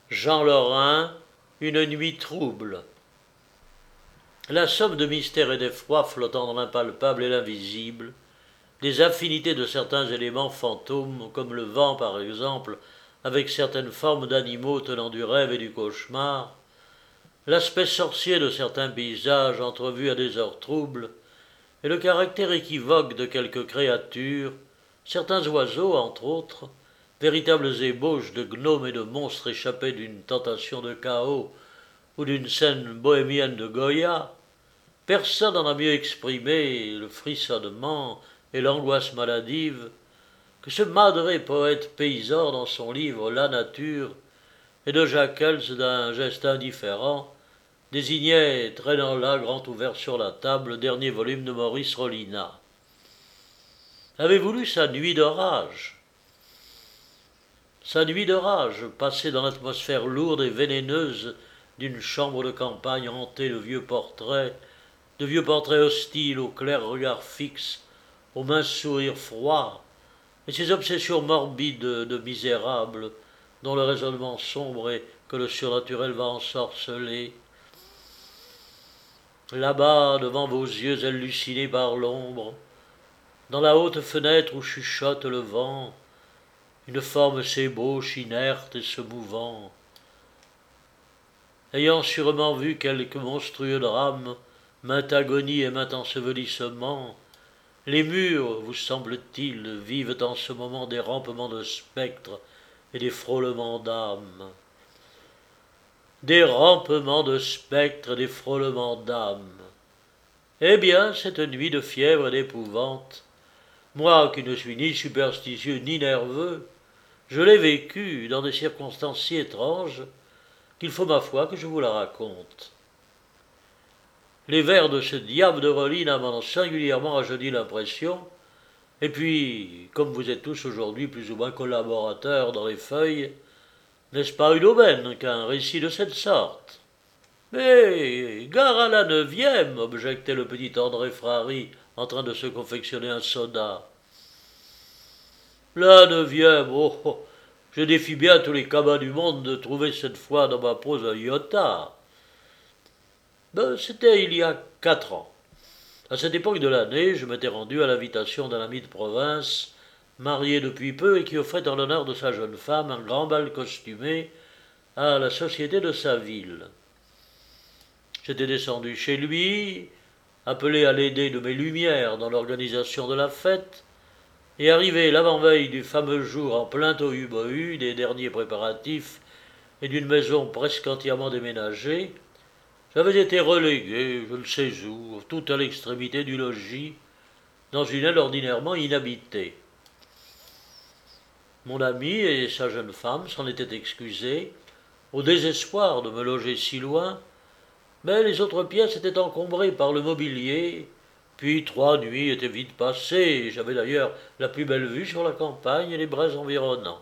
Jean Lorrain, une nuit trouble. La somme de mystère et d'effroi flottant dans l'impalpable et l'invisible, des affinités de certains éléments fantômes, comme le vent par exemple, avec certaines formes d'animaux tenant du rêve et du cauchemar, l'aspect sorcier de certains paysages entrevus à des heures troubles, et le caractère équivoque de quelques créatures, certains oiseaux entre autres, véritables ébauches de gnomes et de monstres échappés d'une tentation de chaos ou d'une scène bohémienne de Goya, personne n'en a mieux exprimé le frissonnement et l'angoisse maladive que ce madré poète paysan dans son livre La Nature, et de Jaquels, d'un geste indifférent, désignait, traînant là, grand ouvert sur la table, le dernier volume de Maurice Rollinat. Avez-vous lu sa nuit de rage? Sa nuit de rage, passée dans l'atmosphère lourde et vénéneuse d'une chambre de campagne hantée de vieux portraits hostiles, aux clairs regards fixes, aux minces sourires froids, et ces obsessions morbides de misérables, dont le raisonnement sombre est que le surnaturel va ensorceler. Là-bas, devant vos yeux hallucinés par l'ombre, dans la haute fenêtre où chuchote le vent, une forme s'ébauche, inerte et se mouvant. Ayant sûrement vu quelque monstrueux drame, maint agonie et maint ensevelissement, les murs, vous semble-t-il, vivent en ce moment des rampements de spectres et des frôlements d'âmes. Des rampements de spectres et des frôlements d'âmes. Eh bien, cette nuit de fièvre et d'épouvante, moi qui ne suis ni superstitieux ni nerveux, je l'ai vécue dans des circonstances si étranges qu'il faut ma foi que je vous la raconte. Les vers de ce diable de Rollinat m'en ont singulièrement rajeuni l'impression, et puis, comme vous êtes tous aujourd'hui plus ou moins collaborateurs dans les feuilles, n'est-ce pas une aubaine qu'un récit de cette sorte? Mais gare à la neuvième, objectait le petit André Frary, en train de se confectionner un soda. La neuvième, oh, oh, je défie bien tous les cabas du monde de trouver cette fois dans ma prose un iota. C'était il y a 4 ans. À cette époque de l'année, je m'étais rendu à l'invitation d'un ami de province, marié depuis peu et qui offrait en l'honneur de sa jeune femme un grand bal costumé à la société de sa ville. J'étais descendu chez lui, appelé à l'aider de mes lumières dans l'organisation de la fête, et arrivé l'avant-veille du fameux jour en plein tohu-bohu des derniers préparatifs et d'une maison presque entièrement déménagée, j'avais été relégué, je ne sais où, tout à l'extrémité du logis, dans une aile ordinairement inhabitée. Mon ami et sa jeune femme s'en étaient excusés, au désespoir de me loger si loin, mais les autres pièces étaient encombrées par le mobilier, puis 3 nuits étaient vite passées, et j'avais d'ailleurs la plus belle vue sur la campagne et les brais environnants.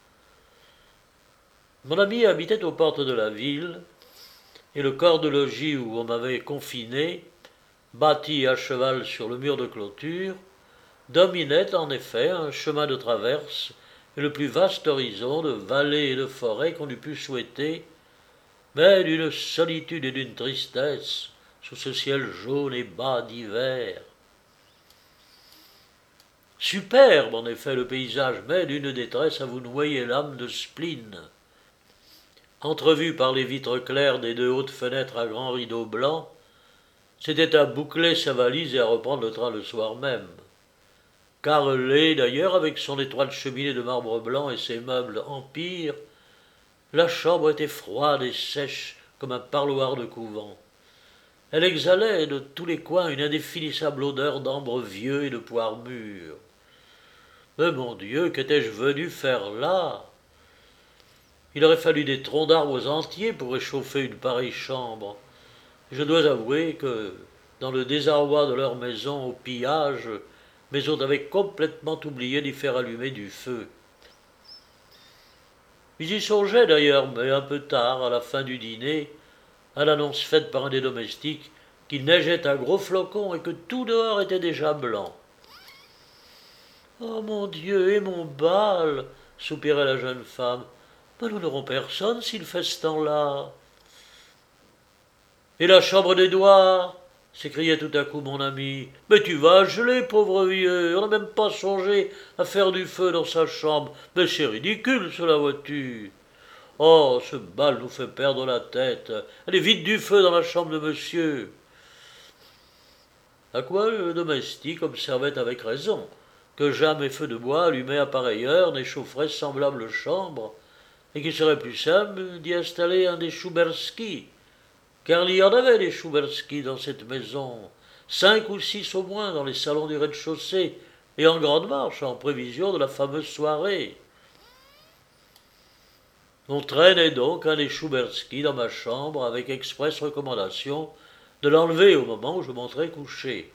Mon ami habitait aux portes de la ville, et le corps de logis où on m'avait confiné, bâti à cheval sur le mur de clôture, dominait en effet un chemin de traverse et le plus vaste horizon de vallées et de forêts qu'on eût pu souhaiter, mais d'une solitude et d'une tristesse sous ce ciel jaune et bas d'hiver. Superbe en effet le paysage, mais d'une détresse à vous noyer l'âme de spleen. Entrevu par les vitres claires des 2 hautes fenêtres à grands rideaux blancs, c'était à boucler sa valise et à reprendre le train le soir même. Carrelée d'ailleurs avec son étroite cheminée de marbre blanc et ses meubles empire, la chambre était froide et sèche comme un parloir de couvent. Elle exhalait de tous les coins une indéfinissable odeur d'ambre vieux et de poires mûres. Mais mon Dieu, qu'étais-je venu faire là? Il aurait fallu des troncs d'arbres entiers pour réchauffer une pareille chambre. Je dois avouer que, dans le désarroi de leur maison au pillage, mes hôtes avaient complètement oublié d'y faire allumer du feu. Ils y songeaient d'ailleurs, mais un peu tard, à la fin du dîner, à l'annonce faite par un des domestiques qu'il neigeait à gros flocons et que tout dehors était déjà blanc. « Oh mon Dieu, et mon bal !» soupirait la jeune femme. Mais nous n'aurons personne s'il fait ce temps-là. Et la chambre d'Édouard s'écriait tout à coup mon ami. Mais tu vas geler, pauvre vieux, on n'a même pas songé à faire du feu dans sa chambre. Mais c'est ridicule, cela, vois-tu. Oh, ce bal nous fait perdre la tête. Allez vite du feu dans la chambre de monsieur. À quoi le domestique observait avec raison que jamais feu de bois allumé à pareille heure n'échaufferait semblable chambre, et qu'il serait plus simple d'y installer un des Chouberski, car il y en avait des Chouberski dans cette maison, 5 ou 6 au moins dans les salons du rez-de-chaussée, et en grande marche en prévision de la fameuse soirée. On traînait donc un des Chouberski dans ma chambre avec expresse recommandation de l'enlever au moment où je monterais coucher.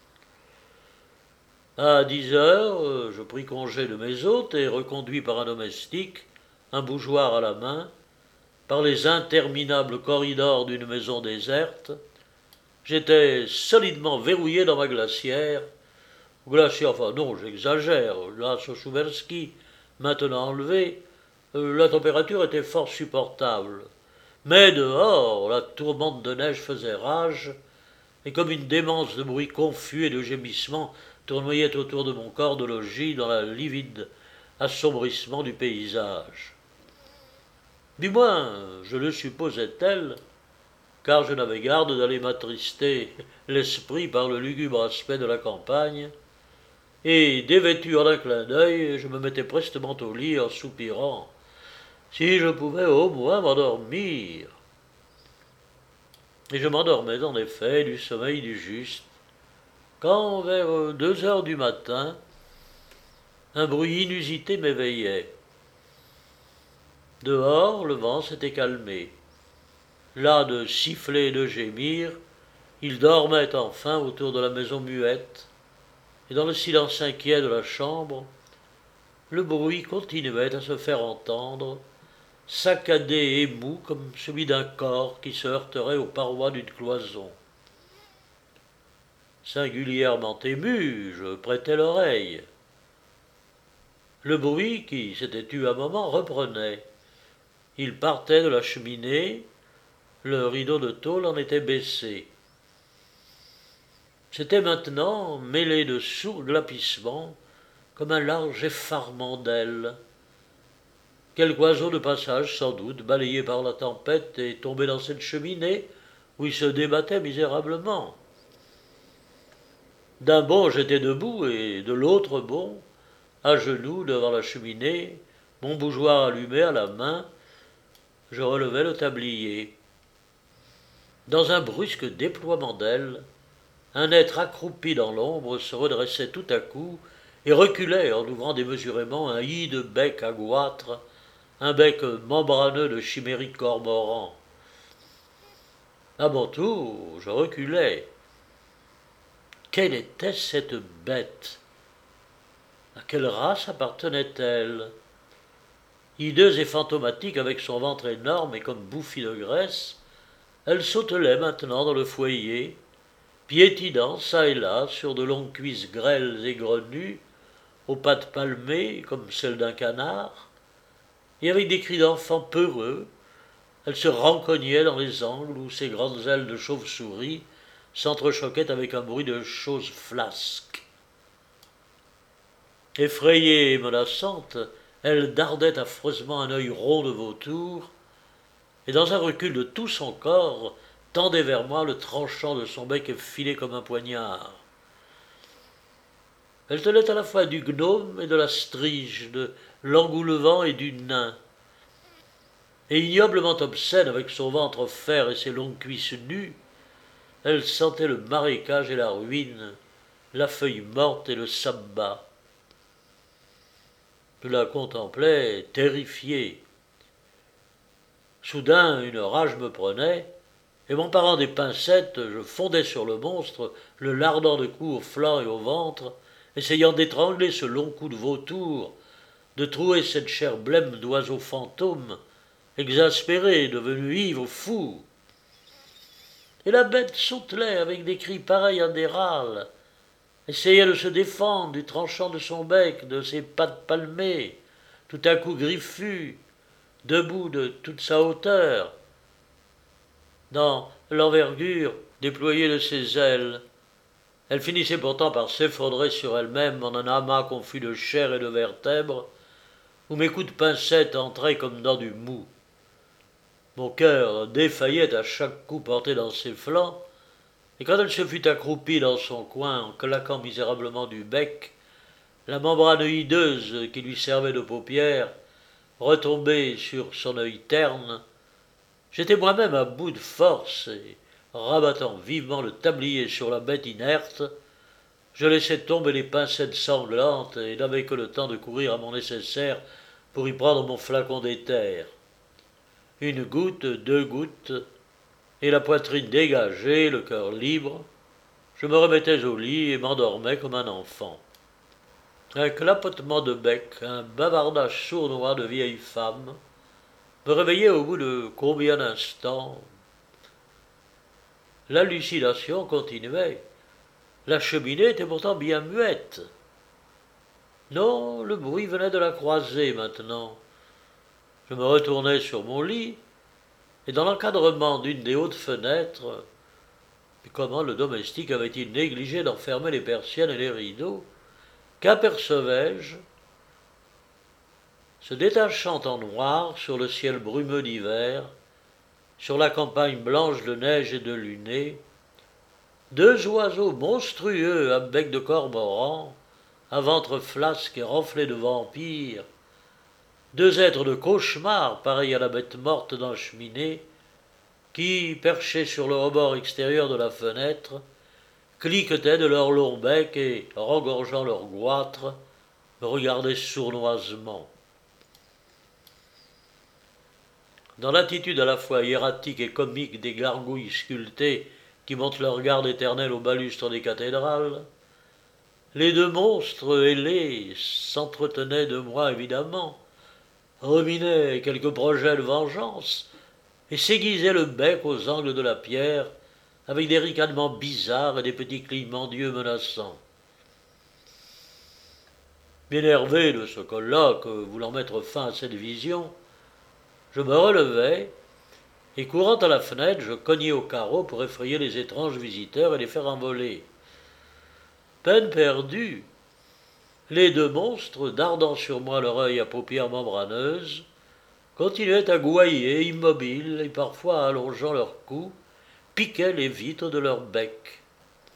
À 10 heures, je pris congé de mes hôtes et reconduit par un domestique, un bougeoir à la main, par les interminables corridors d'une maison déserte, j'étais solidement verrouillé dans ma glacière. Enfin non, j'exagère, grâce au Chouberski, maintenant enlevé, la température était fort supportable. Mais dehors, la tourmente de neige faisait rage, et comme une démence de bruits confus et de gémissements tournoyait autour de mon corps de logis dans la livide assombrissement du paysage. Du moins, je le supposais tel, car je n'avais garde d'aller m'attrister l'esprit par le lugubre aspect de la campagne, et dévêtu en un clin d'œil, je me mettais prestement au lit en soupirant. Si je pouvais au moins m'endormir. Et je m'endormais en effet du sommeil du juste, quand vers 2 heures du matin, un bruit inusité m'éveillait. Dehors, le vent s'était calmé. Las de siffler et de gémir, il dormait enfin autour de la maison muette, et dans le silence inquiet de la chambre, le bruit continuait à se faire entendre, saccadé et mou comme celui d'un corps qui se heurterait aux parois d'une cloison. Singulièrement ému, je prêtai l'oreille. Le bruit, qui s'était tu un moment, reprenait. Il partait de la cheminée, le rideau de tôle en était baissé. C'était maintenant mêlé de sourds glapissements, comme un large effarement d'ailes. Quelque oiseau de passage, sans doute, balayé par la tempête et tombé dans cette cheminée, où il se débattait misérablement. D'un bond, j'étais debout, et de l'autre bond, à genoux devant la cheminée, mon bougeoir allumé à la main, je relevais le tablier. Dans un brusque déploiement d'ailes, un être accroupi dans l'ombre se redressait tout à coup et reculait en ouvrant démesurément un hideux bec à goitre, un bec membraneux de chimériques cormorans. À mon tour, je reculais. Quelle était cette bête? À quelle race appartenait-elle? Hideuse et fantomatique avec son ventre énorme et comme bouffi de graisse, elle sautelait maintenant dans le foyer, piétinant çà et là sur de longues cuisses grêles et grenues, aux pattes palmées comme celles d'un canard, et avec des cris d'enfant peureux, elle se rencognait dans les angles où ses grandes ailes de chauve-souris s'entrechoquaient avec un bruit de choses flasques. Effrayée et menaçante, elle dardait affreusement un œil rond de vautour, et dans un recul de tout son corps, tendait vers moi le tranchant de son bec effilé comme un poignard. Elle tenait à la fois du gnome et de la strige, de l'engoulevent et du nain. Et ignoblement obscène avec son ventre en fer et ses longues cuisses nues, elle sentait le marécage et la ruine, la feuille morte et le sabbat. Je la contemplais, terrifié. Soudain, une rage me prenait, et m'emparant des pincettes, je fondais sur le monstre, le lardant de coups au flanc et au ventre, essayant d'étrangler ce long cou de vautour, de trouer cette chair blême d'oiseau fantôme, exaspéré, devenu ivre, fou. Et la bête sautelait avec des cris pareils à des râles, essayait de se défendre du tranchant de son bec, de ses pattes palmées, tout à coup griffues, debout de toute sa hauteur, dans l'envergure déployée de ses ailes. Elle finissait pourtant par s'effondrer sur elle-même en un amas confus de chair et de vertèbres, où mes coups de pincette entraient comme dans du mou. Mon cœur défaillait à chaque coup porté dans ses flancs, et quand elle se fut accroupie dans son coin en claquant misérablement du bec, la membrane hideuse qui lui servait de paupière retombée sur son œil terne, j'étais moi-même à bout de force et, rabattant vivement le tablier sur la bête inerte, je laissai tomber les pincettes sanglantes et n'avais que le temps de courir à mon nécessaire pour y prendre mon flacon d'éther. Une goutte, 2 gouttes, et la poitrine dégagée, le cœur libre, je me remettais au lit et m'endormais comme un enfant. Un clapotement de bec, un bavardage sournois de vieille femme, me réveillait au bout de combien d'instants. L'hallucination continuait. La cheminée était pourtant bien muette. Non, le bruit venait de la croisée maintenant. Je me retournai sur mon lit, et dans l'encadrement d'une des hautes fenêtres, mais comment le domestique avait-il négligé d'enfermer les persiennes et les rideaux, qu'apercevais-je, se détachant en noir sur le ciel brumeux d'hiver, sur la campagne blanche de neige et de lunée, 2 oiseaux monstrueux à bec de cormoran, à ventre flasque et renflé de vampires, 2 êtres de cauchemar pareils à la bête morte dans la cheminée, qui, perchés sur le rebord extérieur de la fenêtre, cliquetaient de leur long bec et, regorgeant leur goitre, me regardaient sournoisement. Dans l'attitude à la fois hiératique et comique des gargouilles sculptées qui montent leur garde éternelle au balustre des cathédrales, les 2 monstres ailés s'entretenaient de moi évidemment, ruminaient quelques projets de vengeance et s'aiguisaient le bec aux angles de la pierre avec des ricanements bizarres et des petits clignements d'yeux menaçants. Énervé de ce colloque, voulant mettre fin à cette vision, je me relevai, et courant à la fenêtre, je cognai au carreau pour effrayer les étranges visiteurs et les faire envoler. Peine perdue, les 2 monstres, dardant sur moi leur œil à paupières membraneuses, continuaient à gouailler immobiles et parfois allongeant leur cou, piquaient les vitres de leur bec.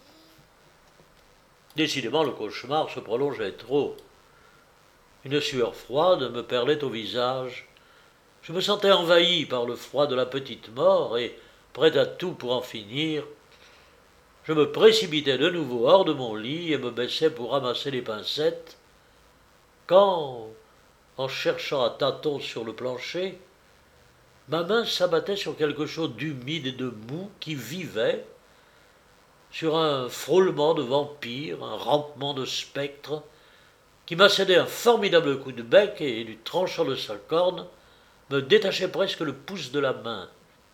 Décidément, le cauchemar se prolongeait trop. Une sueur froide me perlait au visage. Je me sentais envahi par le froid de la petite mort et, prêt à tout pour en finir, je me précipitai de nouveau hors de mon lit et me baissai pour ramasser les pincettes, quand, en cherchant à tâtons sur le plancher, ma main s'abattait sur quelque chose d'humide et de mou qui vivait, sur un frôlement de vampire, un rampement de spectre, qui m'a cédé un formidable coup de bec et, du tranchant de sa corne, me détachait presque le pouce de la main.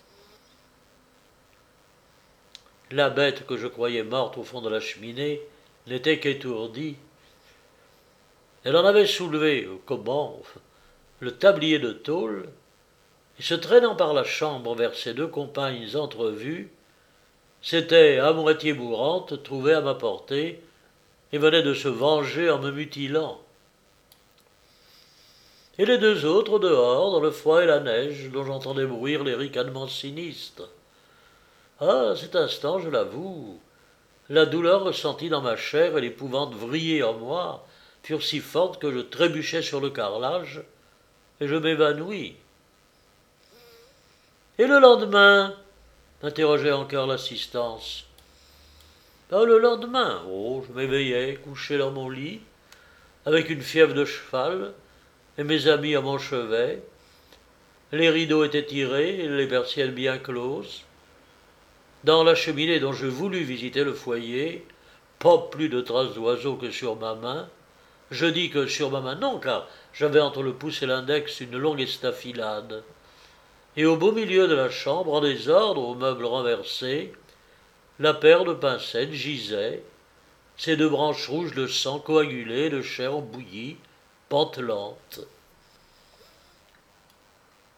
La bête que je croyais morte au fond de la cheminée n'était qu'étourdie. Elle en avait soulevé, comment, le tablier de tôle, et se traînant par la chambre vers ses 2 compagnes entrevues, s'était, à moitié mourante, trouvée à ma portée, et venait de se venger en me mutilant. Et les 2 autres dehors, dans le froid et la neige, dont j'entendais bruire les ricanements sinistres. À cet instant, je l'avoue, la douleur ressentie dans ma chair et l'épouvante vrillée en moi furent si fortes que je trébuchai sur le carrelage et je m'évanouis. Et le lendemain m'interrogeait encore l'assistance. Le lendemain, je m'éveillai, couché dans mon lit, avec une fièvre de cheval, et mes amis à mon chevet. Les rideaux étaient tirés, les persiennes bien closes. Dans la cheminée dont je voulus visiter le foyer, pas plus de traces d'oiseaux que sur ma main. Je dis que sur ma main, non, car j'avais entre le pouce et l'index une longue estafilade. Et au beau milieu de la chambre, en désordre, aux meubles renversés, la paire de pincettes gisait, ses 2 branches rouges de sang coagulé, de chair bouillie, pantelante.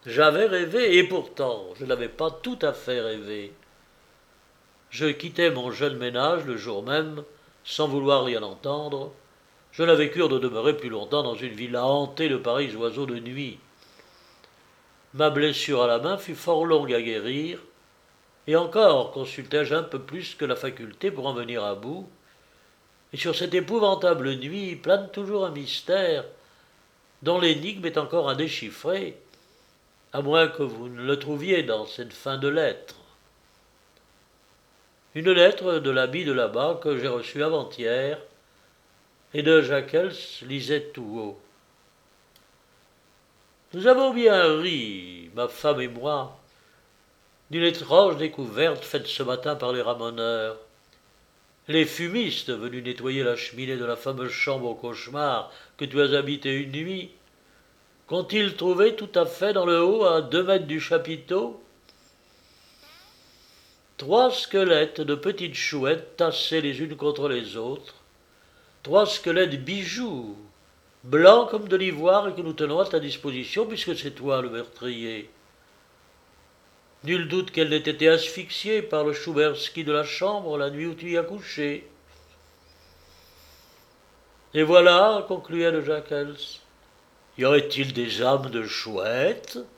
J'avais rêvé, et pourtant, je n'avais pas tout à fait rêvé. Je quittai mon jeune ménage le jour même, sans vouloir rien entendre. Je n'avais cure de demeurer plus longtemps dans une villa hantée de pareils oiseaux de nuit. Ma blessure à la main fut fort longue à guérir, et encore consultai-je un peu plus que la faculté pour en venir à bout. Et sur cette épouvantable nuit plane toujours un mystère, dont l'énigme est encore indéchiffrée, à moins que vous ne le trouviez dans cette fin de lettre. Une lettre de l'ami de là-bas que j'ai reçue avant-hier, et de Jaquels lisait tout haut. Nous avons bien ri, ma femme et moi, d'une étrange découverte faite ce matin par les ramoneurs. Les fumistes venus nettoyer la cheminée de la fameuse chambre au cauchemar que tu as habitée une nuit, qu'ont-ils trouvé tout à fait dans le haut, à 2 mètres du chapiteau? 3 squelettes de petites chouettes tassées les unes contre les autres, 3 squelettes bijoux, blancs comme de l'ivoire et que nous tenons à ta disposition puisque c'est toi le meurtrier. Nul doute qu'elle n'ait été asphyxiée par le Chouberski de la chambre la nuit où tu y as couché. Et voilà, concluait le Jaquels, y aurait-il des âmes de chouettes